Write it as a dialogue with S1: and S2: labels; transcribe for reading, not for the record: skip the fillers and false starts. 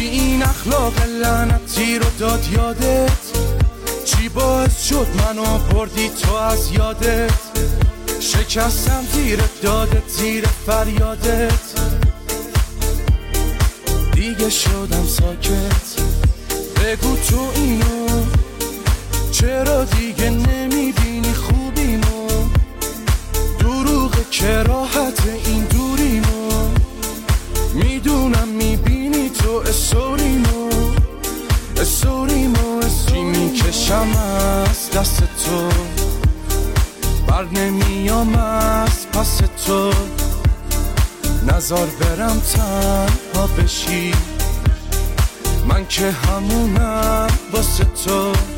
S1: کی این اخلاق لعنتی رو داد یادت؟ چی باعث شد منو بردی تو از یادت؟ شکستم زیر دادت، زیر فریادت، دیگه شدم ساکت. بگو تو اینو چرا دیگه نمیبینی خوبیمو؟ دروغ کراهت این دوریمو، میدونم میبینی تو استوریمو. چی میکشم از دست تو، بر نمیام از پس تو. نزار برم تنها بشی، من که همونم واسه تو.